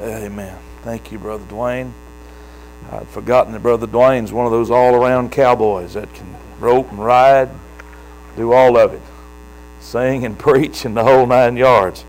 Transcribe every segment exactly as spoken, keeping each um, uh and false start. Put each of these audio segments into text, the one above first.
Amen. Thank you, Brother Dwayne. I'd forgotten that Brother Dwayne's one of those all-around cowboys that can rope and ride, do all of it. Sing and preach and the whole nine yards.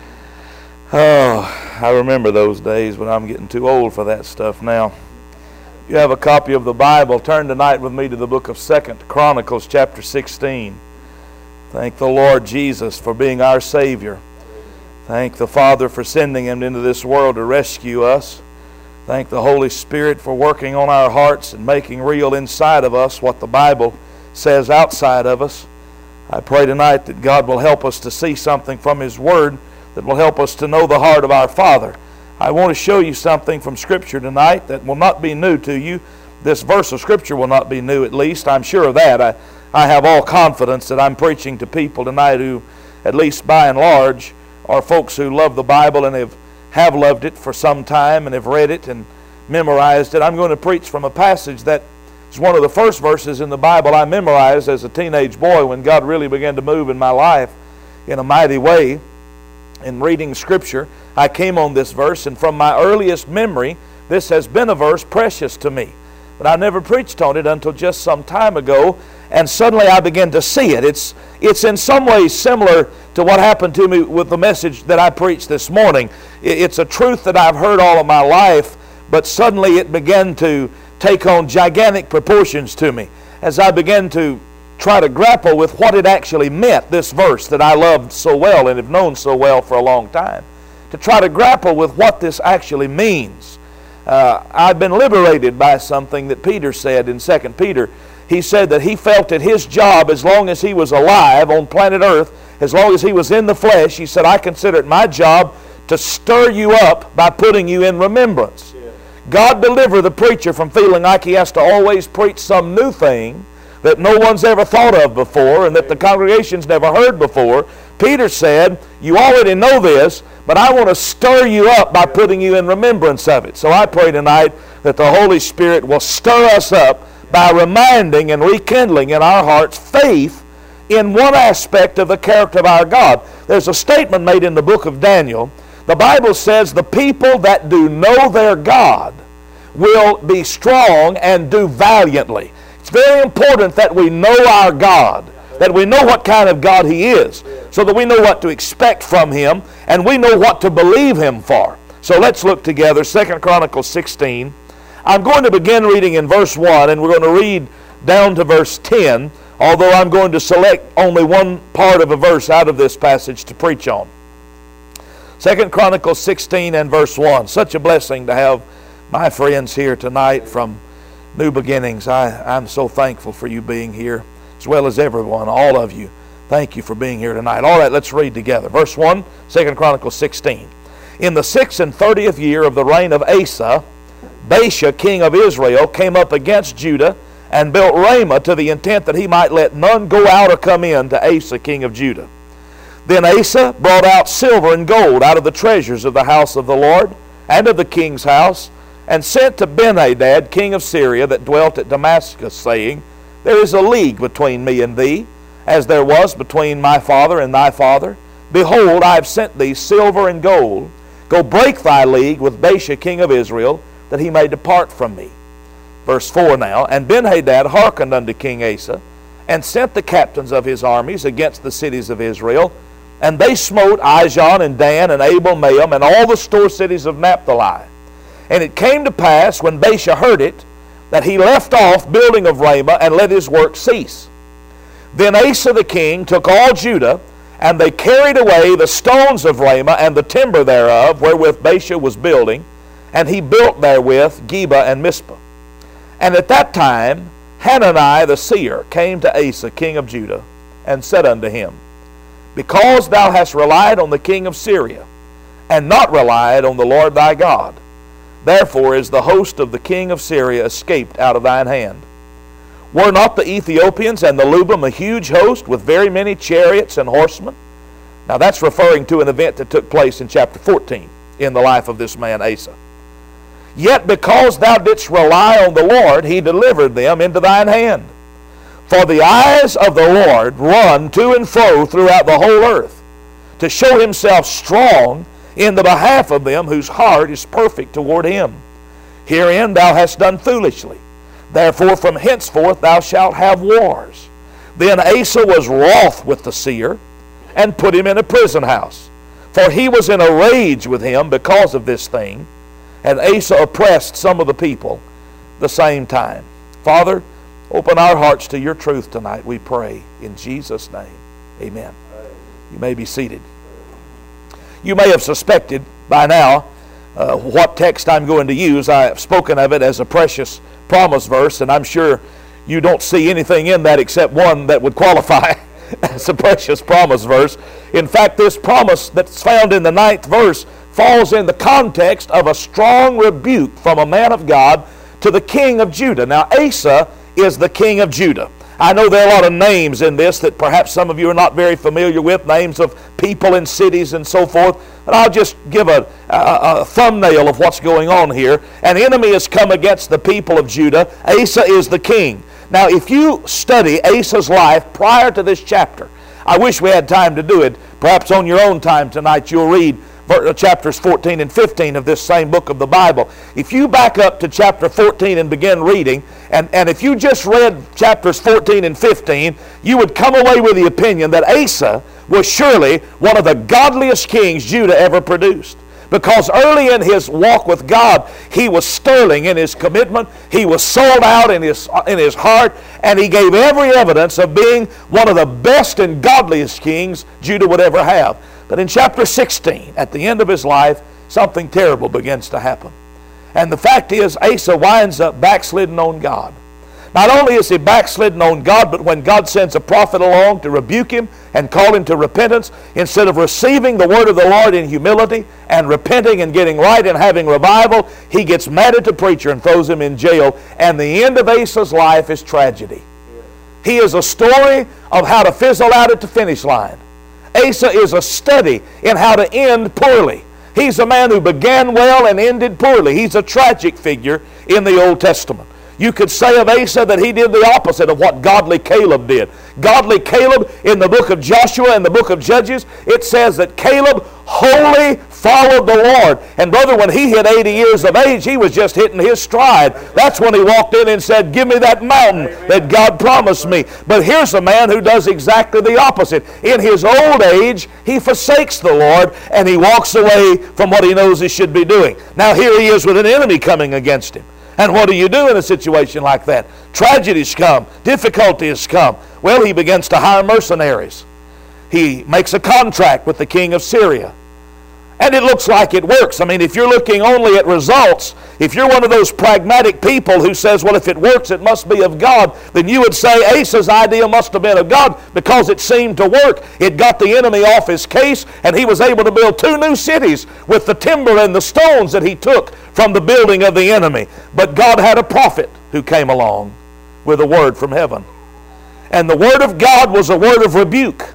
Oh, I remember those days, but I'm getting too old for that stuff now. If you have a copy of the Bible, turn tonight with me to the book of Second Chronicles chapter sixteen. Thank the Lord Jesus for being our Savior. Thank the Father for sending Him into this world to rescue us. Thank the Holy Spirit for working on our hearts and making real inside of us what the Bible says outside of us. I pray tonight that God will help us to see something from His Word that will help us to know the heart of our Father. I want to show you something from Scripture tonight that will not be new to you. This verse of Scripture will not be new, at least. I'm sure of that. I, I have all confidence that I'm preaching to people tonight who, at least by and large, are folks who love the Bible and have, have loved it for some time and have read it and memorized it. I'm going to preach from a passage that is one of the first verses in the Bible I memorized as a teenage boy when God really began to move in my life in a mighty way. In reading Scripture, I came on this verse, and from my earliest memory, this has been a verse precious to me. But I never preached on it until just some time ago, and suddenly I began to see it. It's, it's in some ways similar to what happened to me with the message that I preached this morning. It's a truth that I've heard all of my life, but suddenly it began to take on gigantic proportions to me as I began to try to grapple with what it actually meant, this verse that I loved so well and have known so well for a long time. To try to grapple with what this actually means. Uh, I've been liberated by something that Peter said in Second Peter. He said that he felt that his job, as long as he was alive on planet Earth, as long as he was in the flesh, he said, I consider it my job to stir you up by putting you in remembrance. Yeah. God deliver the preacher from feeling like he has to always preach some new thing that no one's ever thought of before and that the congregation's never heard before. Peter said, you already know this, but I want to stir you up by putting you in remembrance of it. So I pray tonight that the Holy Spirit will stir us up by reminding and rekindling in our hearts faith in one aspect of the character of our God. There's a statement made in the book of Daniel. The Bible says the people that do know their God will be strong and do valiantly. It's very important that we know our God, that we know what kind of God He is, so that we know what to expect from Him and we know what to believe Him for. So let's look together, Second Chronicles sixteen. I'm going to begin reading in verse one, and we're going to read down to verse ten, although I'm going to select only one part of a verse out of this passage to preach on. Second Chronicles sixteen and verse one. Such a blessing to have my friends here tonight from New Beginnings. I, I'm so thankful for you being here, as well as everyone, all of you. Thank you for being here tonight. All right, let's read together. Verse one, Second Chronicles sixteen. In the sixth and thirtieth year of the reign of Asa, Baasha, king of Israel, came up against Judah and built Ramah to the intent that he might let none go out or come in to Asa, king of Judah. Then Asa brought out silver and gold out of the treasures of the house of the Lord and of the king's house, and sent to Benhadad, king of Syria, that dwelt at Damascus, saying, There is a league between me and thee, as there was between my father and thy father. Behold, I have sent thee silver and gold. Go break thy league with Baasha, king of Israel, that he may depart from me. Verse four now, And Benhadad hearkened unto King Asa, and sent the captains of his armies against the cities of Israel, and they smote Ijon and Dan and Abel Maim and all the store cities of Naphtali. And it came to pass, when Baasha heard it, that he left off building of Ramah and let his work cease. Then Asa the king took all Judah, and they carried away the stones of Ramah and the timber thereof, wherewith Baasha was building, and he built therewith Geba and Mizpah. And at that time Hanani the seer came to Asa king of Judah, and said unto him, Because thou hast relied on the king of Syria, and not relied on the Lord thy God, therefore is the host of the king of Syria escaped out of thine hand. Were not the Ethiopians and the Lubim a huge host with very many chariots and horsemen? Now that's referring to an event that took place in chapter fourteen in the life of this man Asa. Yet because thou didst rely on the Lord, he delivered them into thine hand. For the eyes of the Lord run to and fro throughout the whole earth, to show himself strong in the behalf of them whose heart is perfect toward him. Herein thou hast done foolishly. Therefore from henceforth thou shalt have wars. Then Asa was wroth with the seer, and put him in a prison house. For he was in a rage with him because of this thing. And Asa oppressed some of the people the same time. Father, open our hearts to your truth tonight, we pray. In Jesus' name, amen. You may be seated. You may have suspected by now uh, what text I'm going to use. I have spoken of it as a precious promise verse, and I'm sure you don't see anything in that except one that would qualify as a precious promise verse. In fact, this promise that's found in the ninth verse falls in the context of a strong rebuke from a man of God to the king of Judah. Now, Asa is the king of Judah. I know there are a lot of names in this that perhaps some of you are not very familiar with, names of people and cities and so forth. But I'll just give a, a, a thumbnail of what's going on here. An enemy has come against the people of Judah. Asa is the king. Now, if you study Asa's life prior to this chapter, I wish we had time to do it. Perhaps on your own time tonight you'll read chapters fourteen and fifteen of this same book of the Bible. If you back up to chapter fourteen and begin reading, and, and if you just read chapters fourteen and fifteen, you would come away with the opinion that Asa was surely one of the godliest kings Judah ever produced. Because early in his walk with God, he was sterling in his commitment. He was sold out in his, in his heart, and he gave every evidence of being one of the best and godliest kings Judah would ever have. But in chapter sixteen, at the end of his life, something terrible begins to happen. And the fact is, Asa winds up backslidden on God. Not only is he backslidden on God, but when God sends a prophet along to rebuke him and call him to repentance, instead of receiving the word of the Lord in humility and repenting and getting right and having revival, he gets mad at the preacher and throws him in jail. And the end of Asa's life is tragedy. He is a story of how to fizzle out at the finish line. Asa is a study in how to end poorly. He's a man who began well and ended poorly. He's a tragic figure in the Old Testament. You could say of Asa that he did the opposite of what godly Caleb did. Godly Caleb, in the book of Joshua and the book of Judges, it says that Caleb wholly followed the Lord. And brother, when he hit eighty years of age, he was just hitting his stride. That's when he walked in and said, give me that mountain that God promised me. But here's a man who does exactly the opposite. In his old age, he forsakes the Lord and he walks away from what he knows he should be doing. Now here he is with an enemy coming against him. And what do you do in a situation like that? Tragedies come. Difficulties come. Well, he begins to hire mercenaries. He makes a contract with the king of Syria. And it looks like it works. I mean, if you're looking only at results, if you're one of those pragmatic people who says, well, if it works, it must be of God, then you would say Asa's idea must have been of God because it seemed to work. It got the enemy off his case, and he was able to build two new cities with the timber and the stones that he took from the building of the enemy. But God had a prophet who came along with a word from heaven. And the word of God was a word of rebuke.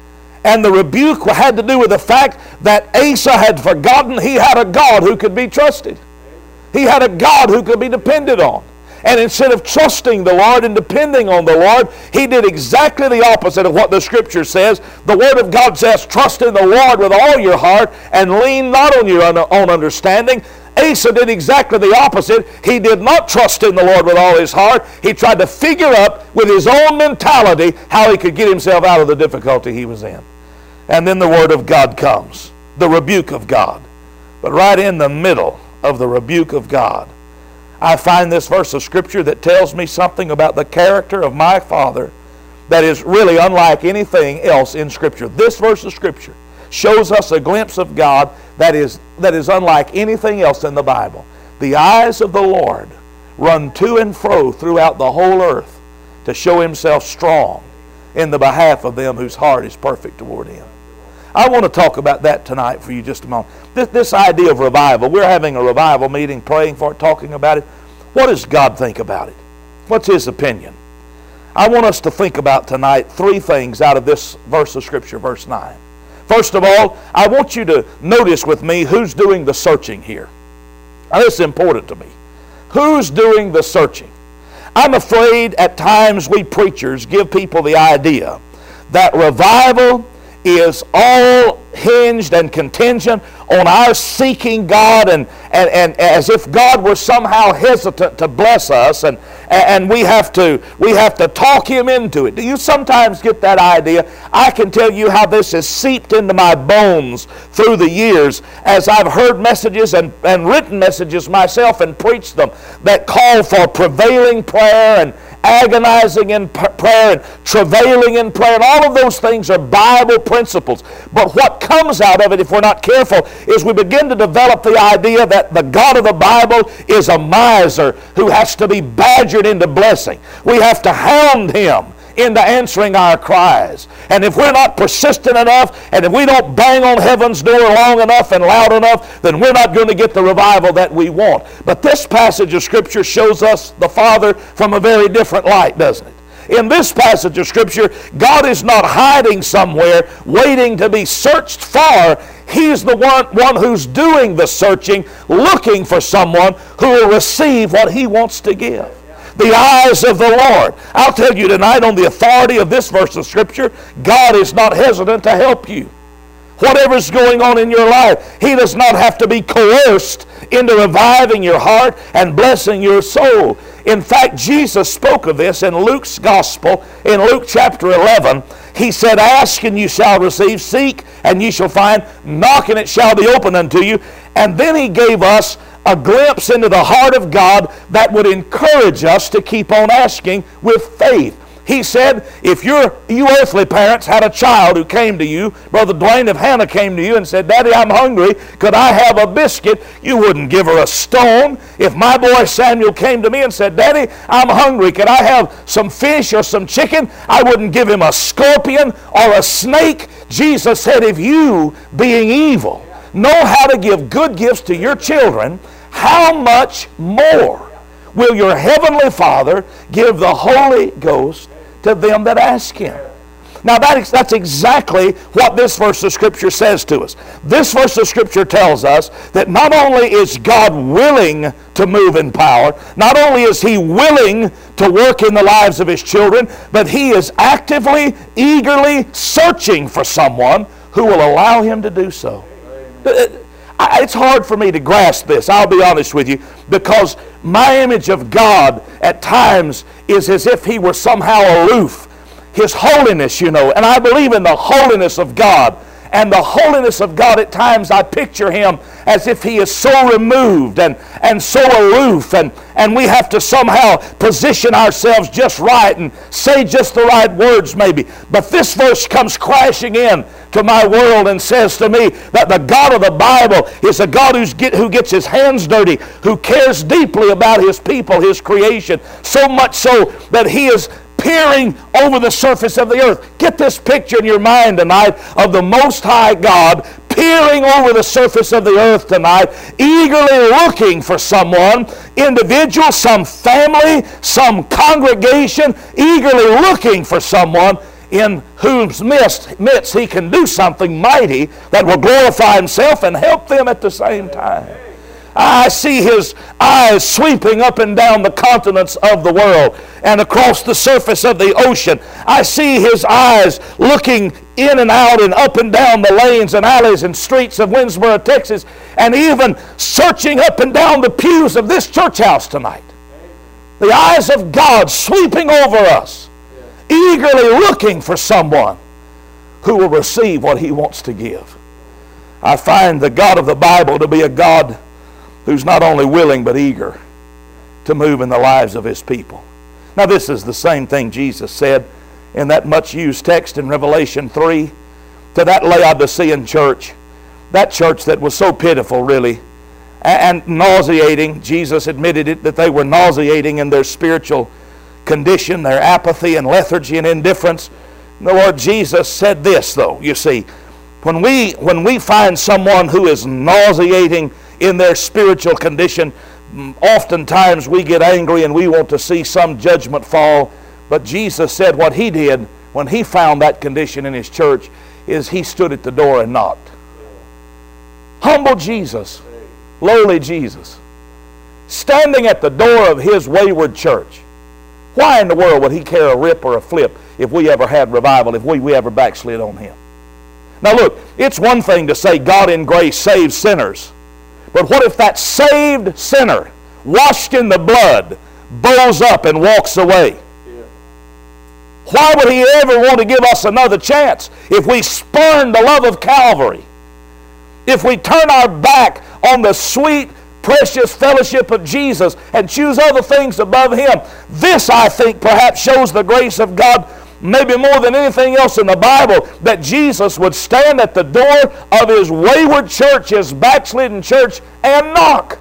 And the rebuke had to do with the fact that Asa had forgotten he had a God who could be trusted. He had a God who could be depended on. And instead of trusting the Lord and depending on the Lord, he did exactly the opposite of what the Scripture says. The Word of God says, trust in the Lord with all your heart and lean not on your own understanding. Asa did exactly the opposite. He did not trust in the Lord with all his heart. He tried to figure out with his own mentality how he could get himself out of the difficulty he was in. And then the word of God comes, the rebuke of God. But right in the middle of the rebuke of God, I find this verse of Scripture that tells me something about the character of my Father that is really unlike anything else in Scripture. This verse of Scripture shows us a glimpse of God that is, that is unlike anything else in the Bible. The eyes of the Lord run to and fro throughout the whole earth to show himself strong in the behalf of them whose heart is perfect toward him. I want to talk about that tonight for you just a moment. This, this idea of revival, we're having a revival meeting, praying for it, talking about it. What does God think about it? What's his opinion? I want us to think about tonight three things out of this verse of Scripture, verse nine. First of all, I want you to notice with me who's doing the searching here. Now, this is important to me. Who's doing the searching? I'm afraid at times we preachers give people the idea that revival is all hinged and contingent on our seeking God, and, and, and as if God were somehow hesitant to bless us, and, and we have to we have to talk Him into it. Do you sometimes get that idea? I can tell you how this has seeped into my bones through the years as I've heard messages and, and written messages myself and preached them that call for prevailing prayer and agonizing in prayer and travailing in prayer, and all of those things are Bible principles. But what comes out of it, if we're not careful, is we begin to develop the idea that the God of the Bible is a miser who has to be badgered into blessing. We have to hound Him into answering our cries. And if we're not persistent enough, and if we don't bang on heaven's door long enough and loud enough, then we're not going to get the revival that we want. But this passage of Scripture shows us the Father from a very different light, doesn't it? In this passage of Scripture, God is not hiding somewhere waiting to be searched for. He's the one, one who's doing the searching, looking for someone who will receive what He wants to give. The eyes of the Lord. I'll tell you tonight, on the authority of this verse of Scripture, God is not hesitant to help you. Whatever's going on in your life, He does not have to be coerced into reviving your heart and blessing your soul. In fact, Jesus spoke of this in Luke's Gospel, in Luke chapter eleven. He said, "Ask and you shall receive, seek and ye shall find, knock and it shall be opened unto you." And then He gave us a glimpse into the heart of God that would encourage us to keep on asking with faith. He said, if you're, you earthly parents had a child who came to you, Brother Dwayne, if Hannah came to you and said, "Daddy, I'm hungry, could I have a biscuit?" You wouldn't give her a stone. If my boy Samuel came to me and said, "Daddy, I'm hungry, could I have some fish or some chicken?" I wouldn't give him a scorpion or a snake. Jesus said, if you, being evil, know how to give good gifts to your children, how much more will your heavenly Father give the Holy Ghost to them that ask Him? Now that is, that's exactly what this verse of Scripture says to us. This verse of Scripture tells us that not only is God willing to move in power, not only is He willing to work in the lives of His children, but He is actively, eagerly searching for someone who will allow Him to do so. It's hard for me to grasp this, I'll be honest with you, because my image of God at times is as if He were somehow aloof. His holiness, you know, and I believe in the holiness of God. And the holiness of God, at times I picture Him as if He is so removed and, and so aloof, and, and we have to somehow position ourselves just right and say just the right words maybe. But this verse comes crashing in to my world and says to me that the God of the Bible is a God who's get, who gets His hands dirty, who cares deeply about His people, His creation, so much so that He is peering over the surface of the earth. Get this picture in your mind tonight of the Most High God peering over the surface of the earth tonight, eagerly looking for someone, individual, some family, some congregation, eagerly looking for someone in whose midst, midst He can do something mighty that will glorify Himself and help them at the same time. I see His eyes sweeping up and down the continents of the world and across the surface of the ocean. I see His eyes looking in and out and up and down the lanes and alleys and streets of Winsboro, Texas, and even searching up and down the pews of this church house tonight. The eyes of God sweeping over us, eagerly looking for someone who will receive what He wants to give. I find the God of the Bible to be a God who's not only willing but eager to move in the lives of His people. Now this is the same thing Jesus said in that much used text in Revelation three to that Laodicean church, that church that was so pitiful really and nauseating. Jesus admitted it, that they were nauseating in their spiritual condition, their apathy and lethargy and indifference. The Lord Jesus said this though, you see, when we, when we find someone who is nauseating in their spiritual condition, oftentimes we get angry and we want to see some judgment fall. But Jesus said what He did when He found that condition in His church is He stood at the door and knocked. Humble Jesus, lowly Jesus, standing at the door of His wayward church. Why in the world would He care a rip or a flip if we ever had revival, if we, we ever backslid on Him? Now look, it's one thing to say God in grace saves sinners. But what if that saved sinner, washed in the blood, bows up and walks away? Why would he ever want to give us another chance if we spurn the love of Calvary? If we turn our back on the sweet, precious fellowship of Jesus and choose other things above Him? This, I think, perhaps shows the grace of God maybe more than anything else in the Bible, that Jesus would stand at the door of His wayward church, His backslidden church, and knock.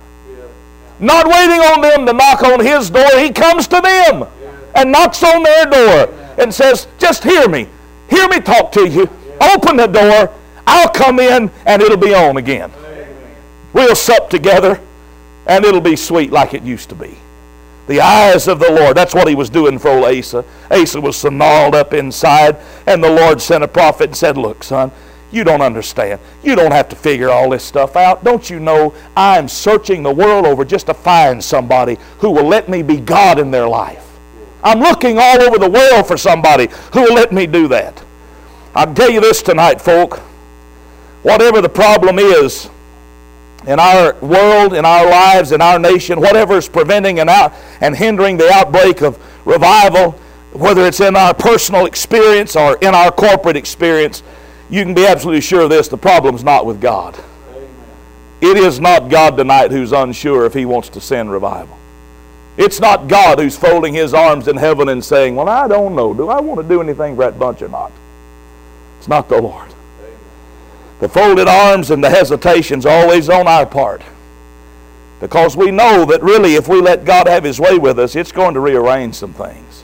Not waiting on them to knock on His door. He comes to them and knocks on their door and says, just hear me. Hear me talk to you. Open the door. I'll come in and it'll be on again. We'll sup together and it'll be sweet like it used to be. The eyes of the Lord. That's what he was doing for old Asa. Asa was so gnarled up inside, and the Lord sent a prophet and said, look, son, you don't understand. You don't have to figure all this stuff out. Don't you know I'm searching the world over just to find somebody who will let me be God in their life? I'm looking all over the world for somebody who will let me do that. I'll tell you this tonight, folk. Whatever the problem is in our world, in our lives, in our nation, whatever is preventing and, out, and hindering the outbreak of revival, whether it's in our personal experience or in our corporate experience, you can be absolutely sure of this, the problem's not with God. Amen. It is not God tonight who's unsure if He wants to send revival. It's not God who's folding His arms in heaven and saying, well, I don't know, do I want to do anything for that bunch or not? It's not the Lord. Amen. The folded arms and the hesitation's always on our part, because we know that really if we let God have His way with us, it's going to rearrange some things.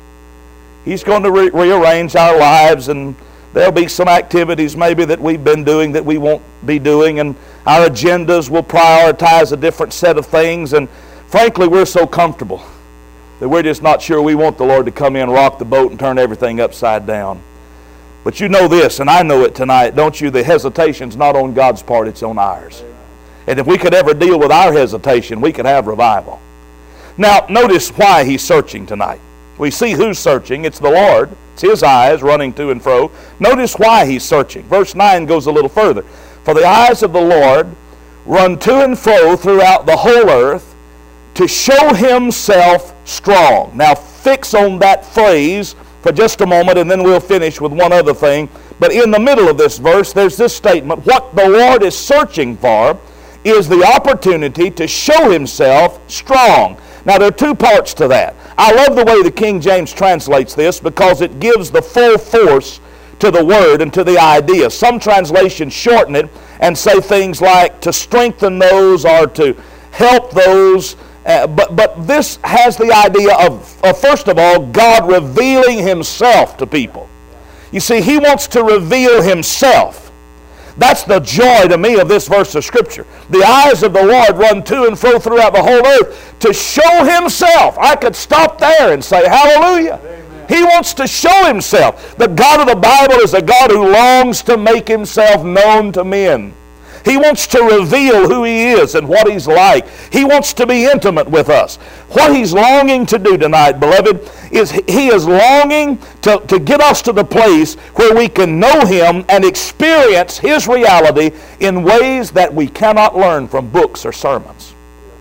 He's going to re- rearrange our lives, and there'll be some activities maybe that we've been doing that we won't be doing, and our agendas will prioritize a different set of things, and frankly, we're so comfortable that we're just not sure we want the Lord to come in, rock the boat, and turn everything upside down. But you know this, and I know it tonight, don't you? The hesitation's not on God's part, it's on ours. And if we could ever deal with our hesitation, we could have revival. Now, notice why He's searching tonight. We see who's searching. It's the Lord. It's His eyes running to and fro. Notice why He's searching. Verse nine goes a little further. For the eyes of the Lord run to and fro throughout the whole earth, to show Himself strong. Now fix on that phrase for just a moment, and then we'll finish with one other thing. But in the middle of this verse, there's this statement. What the Lord is searching for is the opportunity to show Himself strong. Now there are two parts to that. I love the way the King James translates this, because it gives the full force to the word and to the idea. Some translations shorten it and say things like to strengthen those or to help those. Uh, but, but this has the idea of, of, first of all, God revealing Himself to people. You see, He wants to reveal Himself. That's the joy to me of this verse of Scripture. The eyes of the Lord run to and fro throughout the whole earth to show Himself. I could stop there and say, hallelujah. Amen. He wants to show Himself. The God of the Bible is a God who longs to make Himself known to men. He wants to reveal who He is and what He's like. He wants to be intimate with us. What He's longing to do tonight, beloved, is He is longing to, to get us to the place where we can know Him and experience His reality in ways that we cannot learn from books or sermons.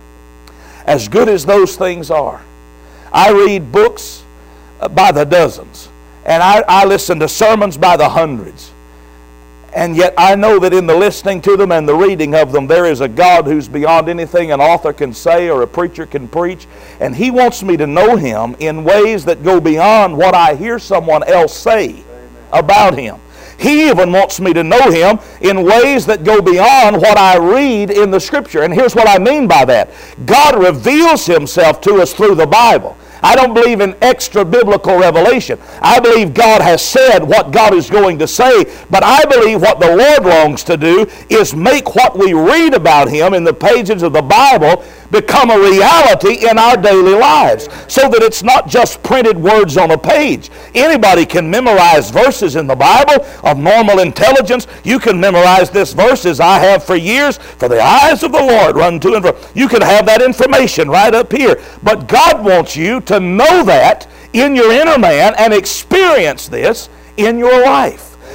As good as those things are, I read books by the dozens, and I, I listen to sermons by the hundreds. And yet I know that in the listening to them and the reading of them, there is a God who's beyond anything an author can say or a preacher can preach. And He wants me to know Him in ways that go beyond what I hear someone else say Amen. About Him. He even wants me to know Him in ways that go beyond what I read in the Scripture. And here's what I mean by that. God reveals Himself to us through the Bible. I don't believe in extra biblical revelation. I believe God has said what God is going to say, but I believe what the Lord longs to do is make what we read about Him in the pages of the Bible become a reality in our daily lives, so that it's not just printed words on a page. Anybody can memorize verses in the Bible of normal intelligence. You can memorize this verse, as I have for years. For the eyes of the Lord run to and fro. You can have that information right up here. But God wants you to know that in your inner man and experience this in your life.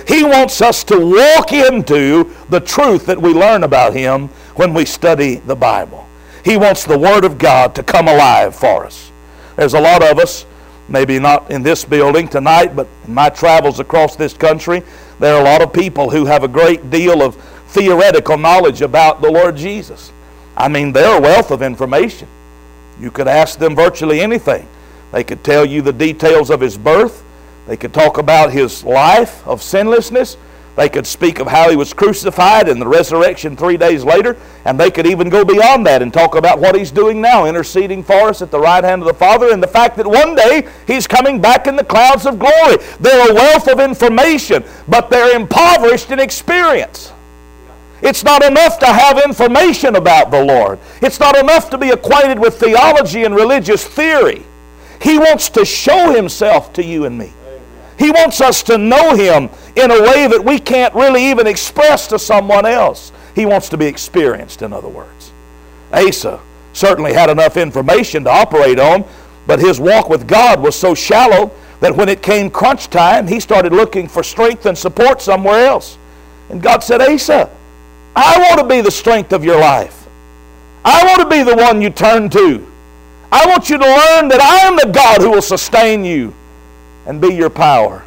He wants us to walk into the truth that we learn about Him when we study the Bible. He wants the Word of God to come alive for us. There's a lot of us, maybe not in this building tonight, but in my travels across this country, there are a lot of people who have a great deal of theoretical knowledge about the Lord Jesus. I mean, they're a wealth of information. You could ask them virtually anything. They could tell you the details of His birth. They could talk about His life of sinlessness. They could speak of how He was crucified and the resurrection three days later. And they could even go beyond that and talk about what He's doing now, interceding for us at the right hand of the Father, and the fact that one day He's coming back in the clouds of glory. They're a wealth of information, but they're impoverished in experience. It's not enough to have information about the Lord. It's not enough to be acquainted with theology and religious theory. He wants to show Himself to you and me. He wants us to know Him in a way that we can't really even express to someone else. He wants to be experienced, in other words. Asa certainly had enough information to operate on, but his walk with God was so shallow that when it came crunch time, he started looking for strength and support somewhere else. And God said, Asa, I want to be the strength of your life. I want to be the one you turn to. I want you to learn that I am the God who will sustain you and be your power.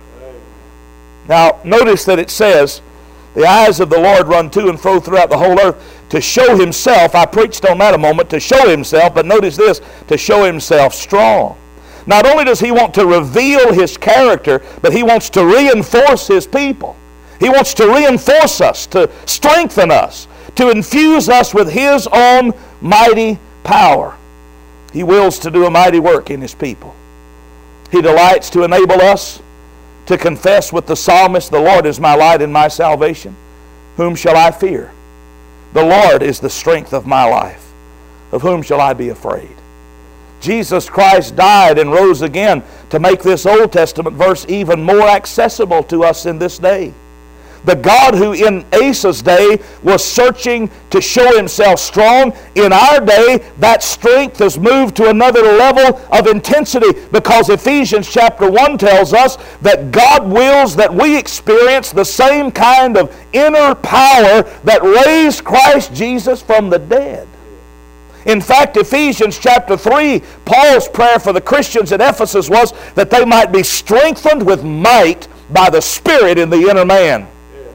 Now, notice that it says, the eyes of the Lord run to and fro throughout the whole earth to show Himself. I preached on that a moment, to show Himself, but notice this, to show Himself strong. Not only does He want to reveal His character, but He wants to reinforce His people. He wants to reinforce us, to strengthen us, to infuse us with His own mighty power. He wills to do a mighty work in His people. He delights to enable us to confess with the psalmist, the Lord is my light and my salvation. Whom shall I fear? The Lord is the strength of my life. Of whom shall I be afraid? Jesus Christ died and rose again to make this Old Testament verse even more accessible to us in this day. The God who in Asa's day was searching to show Himself strong, in our day that strength has moved to another level of intensity, because Ephesians chapter one tells us that God wills that we experience the same kind of inner power that raised Christ Jesus from the dead. In fact, Ephesians chapter three, Paul's prayer for the Christians at Ephesus was that they might be strengthened with might by the Spirit in the inner man.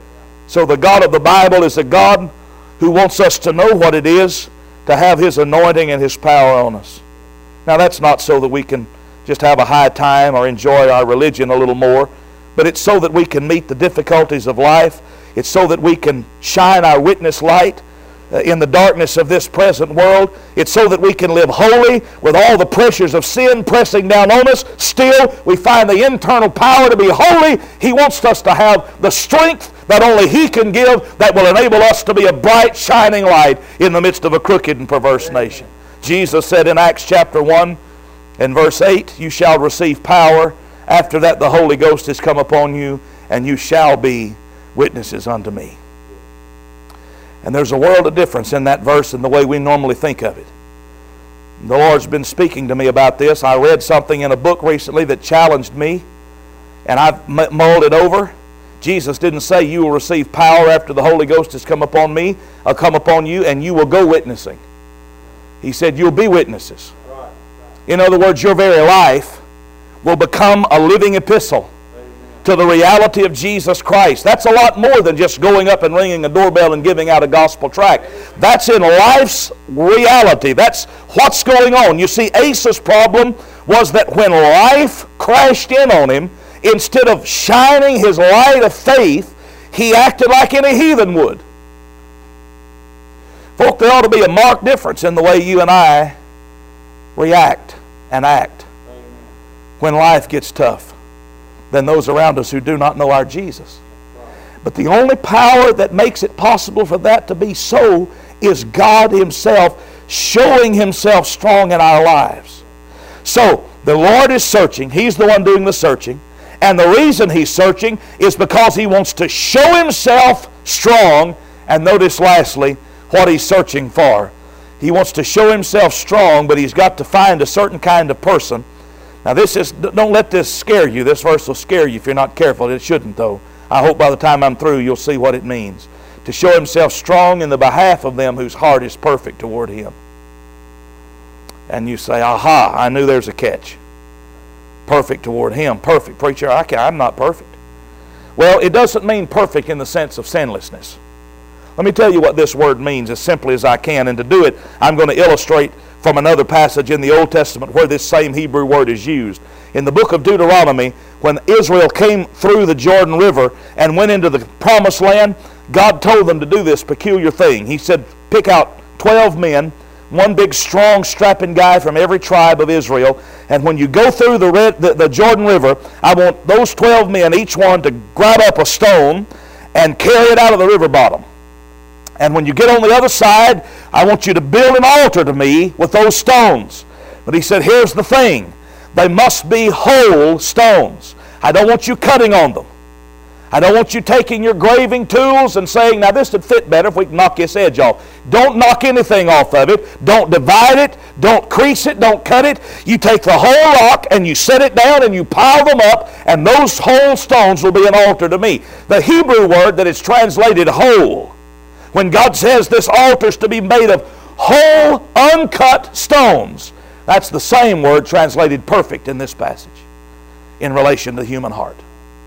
So the God of the Bible is a God who wants us to know what it is to have His anointing and His power on us. Now, that's not so that we can just have a high time or enjoy our religion a little more, but it's so that we can meet the difficulties of life. It's so that we can shine our witness light uh, in the darkness of this present world. It's so that we can live holy with all the pressures of sin pressing down on us. Still, we find the internal power to be holy. He wants us to have the strength that only He can give, that will enable us to be a bright, shining light in the midst of a crooked and perverse nation. Jesus said in Acts chapter one and verse eight, you shall receive power. After that the Holy Ghost has come upon you, and you shall be witnesses unto me. And there's a world of difference in that verse and the way we normally think of it. The Lord's been speaking to me about this. I read something in a book recently that challenged me, and I've mulled it over. Jesus didn't say you will receive power after the Holy Ghost has come upon me, or come upon you, and you will go witnessing. He said you'll be witnesses. In other words, your very life will become a living epistle to the reality of Jesus Christ. That's a lot more than just going up and ringing a doorbell and giving out a gospel tract. That's in life's reality. That's what's going on. You see, Asa's problem was that when life crashed in on him, instead of shining his light of faith, he acted like any heathen would. Folk, there ought to be a marked difference in the way you and I react and act when life gets tough than those around us who do not know our Jesus. But the only power that makes it possible for that to be so is God Himself showing Himself strong in our lives. So, the Lord is searching. He's the one doing the searching. And the reason He's searching is because He wants to show Himself strong. And notice lastly what He's searching for. He wants to show Himself strong, but He's got to find a certain kind of person. Now this is, don't let this scare you. This verse will scare you if you're not careful. It shouldn't though. I hope by the time I'm through you'll see what it means. To show himself strong in the behalf of them whose heart is perfect toward him. And you say, aha, I knew there's a catch. Perfect toward him. Perfect. Preacher, I can't, I'm not perfect. Well, it doesn't mean perfect in the sense of sinlessness. Let me tell you what this word means as simply as I can. And to do it, I'm going to illustrate from another passage in the Old Testament where this same Hebrew word is used. In the book of Deuteronomy, when Israel came through the Jordan River and went into the promised land, God told them to do this peculiar thing. He said, pick out twelve men, one big, strong, strapping guy from every tribe of Israel, and when you go through the, red, the, the Jordan River, I want those twelve men, each one, to grab up a stone and carry it out of the river bottom. And when you get on the other side, I want you to build an altar to me with those stones. But he said, here's the thing. They must be whole stones. I don't want you cutting on them. I don't want you taking your graving tools and saying, now this would fit better if we can knock this edge off. Don't knock anything off of it. Don't divide it. Don't crease it. Don't cut it. You take the whole rock and you set it down and you pile them up, and those whole stones will be an altar to me. The Hebrew word that is translated whole, when God says this altar is to be made of whole, uncut stones, that's the same word translated perfect in this passage in relation to the human heart.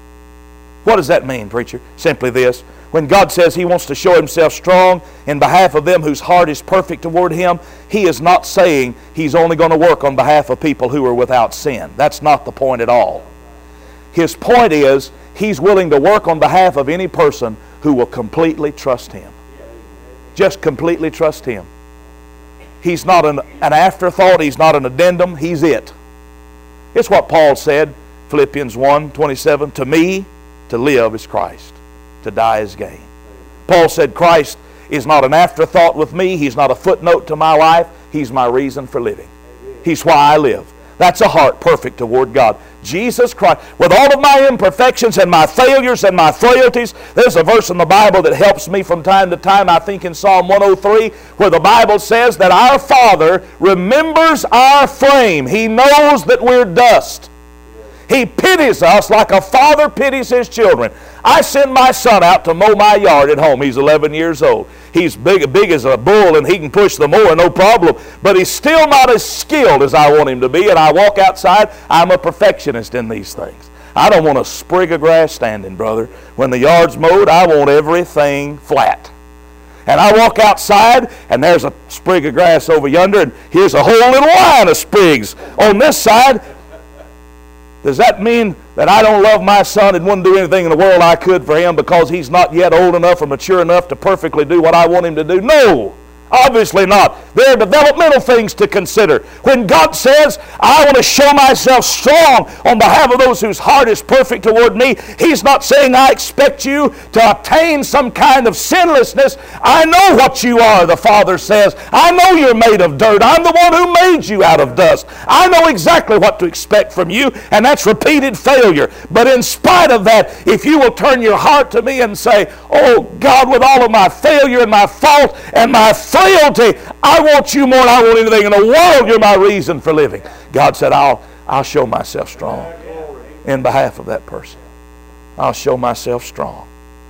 What does that mean, preacher? Simply this. When God says he wants to show himself strong in behalf of them whose heart is perfect toward him, he is not saying he's only going to work on behalf of people who are without sin. That's not the point at all. His point is he's willing to work on behalf of any person who will completely trust him. Just completely trust him. He's not an, an afterthought. He's not an addendum. He's it. It's what Paul said, Philippians one twenty-seven, to me, to live is Christ, to die is gain. Paul said Christ is not an afterthought with me. He's not a footnote to my life. He's my reason for living. He's why I live. That's a heart perfect toward God. Jesus Christ, with all of my imperfections and my failures and my frailties, there's a verse in the Bible that helps me from time to time, I think in Psalm one oh three, where the Bible says that our Father remembers our frame. He knows that we're dust. He pities us like a father pities his children. I send my son out to mow my yard at home. He's eleven years old. He's big, big as a bull and he can push the mower, no problem. But he's still not as skilled as I want him to be. And I walk outside, I'm a perfectionist in these things. I don't want a sprig of grass standing, brother. When the yard's mowed, I want everything flat. And I walk outside, and there's a sprig of grass over yonder, and here's a whole little line of sprigs on this side. Does that mean that I don't love my son and wouldn't do anything in the world I could for him because he's not yet old enough or mature enough to perfectly do what I want him to do? No, obviously not. There are developmental things to consider. When God says, I want to show myself strong on behalf of those whose heart is perfect toward me, he's not saying I expect you to obtain some kind of sinlessness. I know what you are, the Father says. I know you're made of dirt. I'm the one who made you out of dust. I know exactly what to expect from you, and that's repeated failure. But in spite of that, if you will turn your heart to me and say, oh God, with all of my failure and my fault and my frailty, I want you more than I want anything in the world. You're my reason for living. God said, I'll, I'll show myself strong in behalf of that person. I'll show myself strong.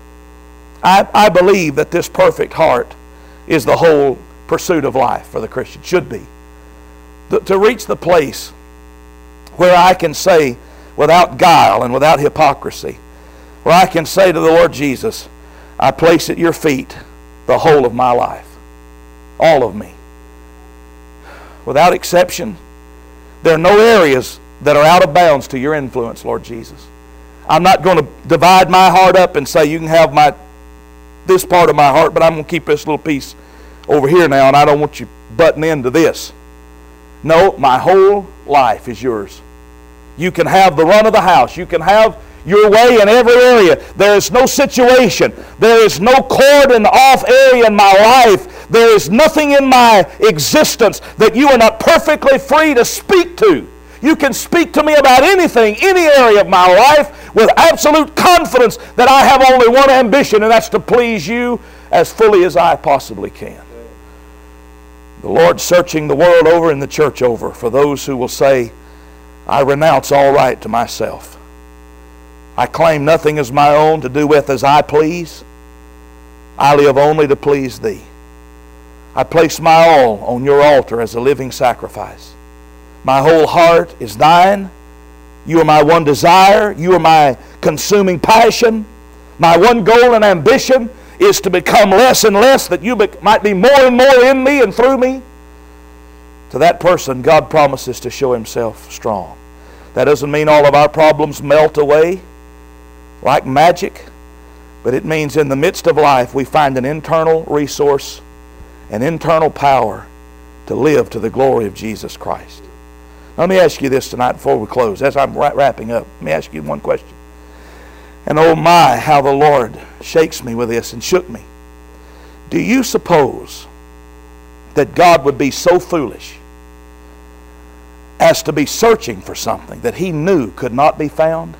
I, I believe that this perfect heart is the whole pursuit of life for the Christian. Should be. The, to reach the place where I can say without guile and without hypocrisy, where I can say to the Lord Jesus, I place at your feet the whole of my life. All of me. Without exception. There are no areas that are out of bounds to your influence, Lord Jesus. I'm not going to divide my heart up and say you can have my this part of my heart, but I'm going to keep this little piece over here now, and I don't want you butting into this. No, my whole life is yours. You can have the run of the house. You can have your way in every area. There is no situation. There is no cord and off area in my life. There is nothing in my existence that you are not perfectly free to speak to. You can speak to me about anything, any area of my life with absolute confidence that I have only one ambition, and that's to please you as fully as I possibly can. The Lord's searching the world over and the church over for those who will say, I renounce all right to myself. I claim nothing as my own, to do with as I please. I live only to please Thee. I place my all on Your altar as a living sacrifice. My whole heart is Thine. You are my one desire. You are my consuming passion. My one goal and ambition is to become less and less, that You might be more and more in me and through me. To that person, God promises to show Himself strong. That doesn't mean all of our problems melt away like magic, but it means in the midst of life we find an internal resource, an internal power to live to the glory of Jesus Christ. Now, let me ask you this tonight before we close. As I'm wrapping up, let me ask you one question. And oh my, how the Lord shakes me with this and shook me. Do you suppose that God would be so foolish as to be searching for something that He knew could not be found?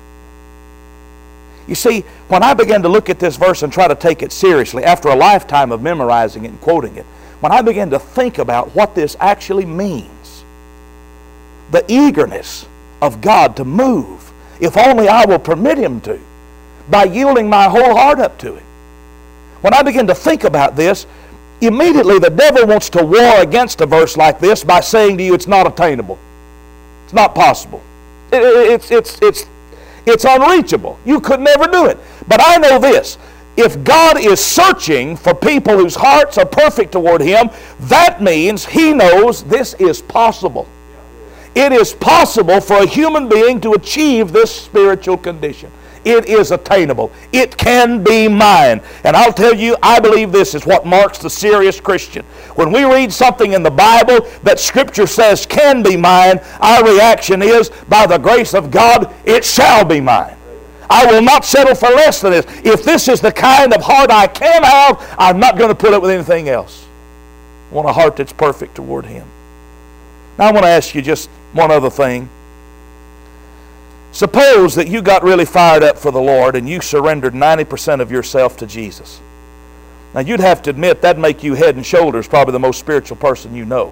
You see, when I began to look at this verse and try to take it seriously, after a lifetime of memorizing it and quoting it, when I began to think about what this actually means, the eagerness of God to move, if only I will permit Him to, by yielding my whole heart up to Him. When I begin to think about this, immediately the devil wants to war against a verse like this by saying to you, it's not attainable. It's not possible. It, it, it's, it's, it's, it's unreachable. You could never do it. But I know this. If God is searching for people whose hearts are perfect toward Him, that means He knows this is possible. It is possible for a human being to achieve this spiritual condition. It is attainable. It can be mine. And I'll tell you, I believe this is what marks the serious Christian. When we read something in the Bible that Scripture says can be mine, our reaction is, by the grace of God, it shall be mine. I will not settle for less than this. If this is the kind of heart I can have, I'm not going to put it with anything else. I want a heart that's perfect toward Him. Now I want to ask you just one other thing. Suppose that you got really fired up for the Lord and you surrendered ninety percent of yourself to Jesus. Now you'd have to admit that'd make you head and shoulders probably the most spiritual person you know.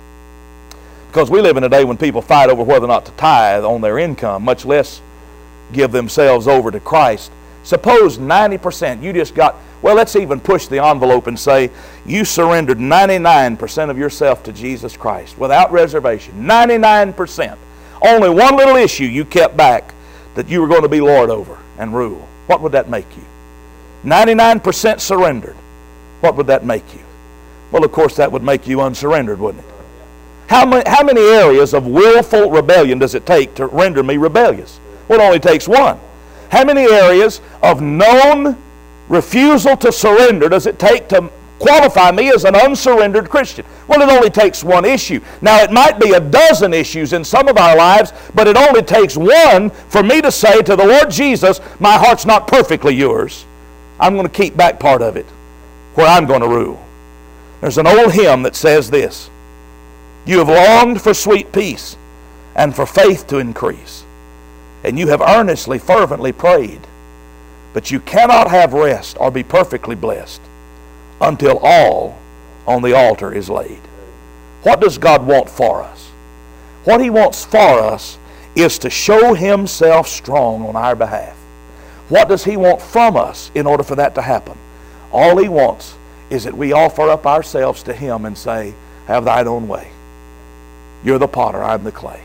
Because we live in a day when people fight over whether or not to tithe on their income, much less give themselves over to Christ. Suppose ninety percent, you just got, well, let's even push the envelope and say you surrendered ninety-nine percent of yourself to Jesus Christ without reservation. ninety-nine percent. Only one little issue you kept back that you were going to be Lord over and rule. What would that make you? ninety-nine percent surrendered. What would that make you? Well, of course, that would make you unsurrendered, wouldn't it? How many, how many areas of willful rebellion does it take to render me rebellious? Well, it only takes one. How many areas of known refusal to surrender does it take to qualify me as an unsurrendered Christian? Well, it only takes one issue. Now, it might be a dozen issues in some of our lives, but it only takes one for me to say to the Lord Jesus, my heart's not perfectly yours. I'm going to keep back part of it where I'm going to rule. There's an old hymn that says this: you have longed for sweet peace and for faith to increase, and you have earnestly, fervently prayed, but you cannot have rest or be perfectly blessed until all on the altar is laid. What does God want for us? What He wants for us is to show Himself strong on our behalf. What does He want from us in order for that to happen? All He wants is that we offer up ourselves to Him and say, have Thine own way. You're the potter, I'm the clay.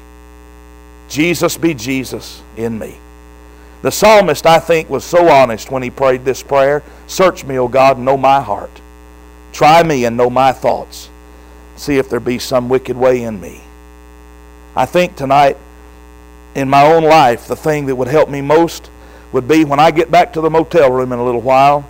Jesus be Jesus in me. The psalmist, I think, was so honest when he prayed this prayer. Search me, O God, and know my heart. Try me and know my thoughts. See if there be some wicked way in me. I think tonight, in my own life, the thing that would help me most would be when I get back to the motel room in a little while.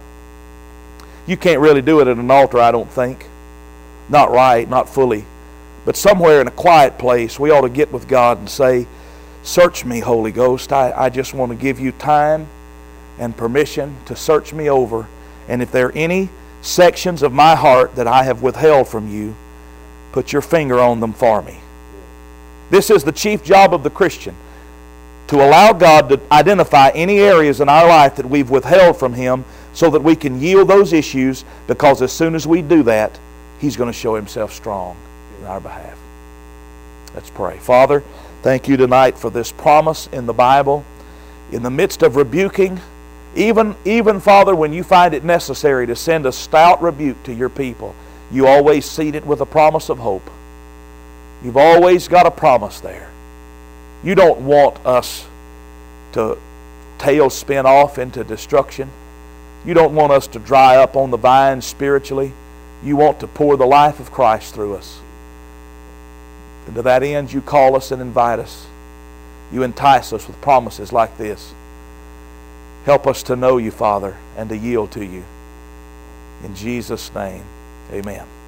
You can't really do it at an altar, I don't think. Not right, not fully. But somewhere in a quiet place, we ought to get with God and say, search me, Holy Ghost. I, I just want to give you time and permission to search me over. And if there are any sections of my heart that I have withheld from you, put your finger on them for me. This is the chief job of the Christian, to allow God to identify any areas in our life that we've withheld from Him so that we can yield those issues, because as soon as we do that, He's going to show Himself strong in our behalf. Let's pray. Father, thank you tonight for this promise in the Bible. in the midst of rebuking, even, even, Father, when you find it necessary to send a stout rebuke to your people, you always seed it with a promise of hope. You've always got a promise there. You don't want us to tailspin off into destruction. You don't want us to dry up on the vine spiritually. You want to pour the life of Christ through us. And to that end, you call us and invite us. You entice us with promises like this. Help us to know you, Father, and to yield to you. In Jesus' name, amen.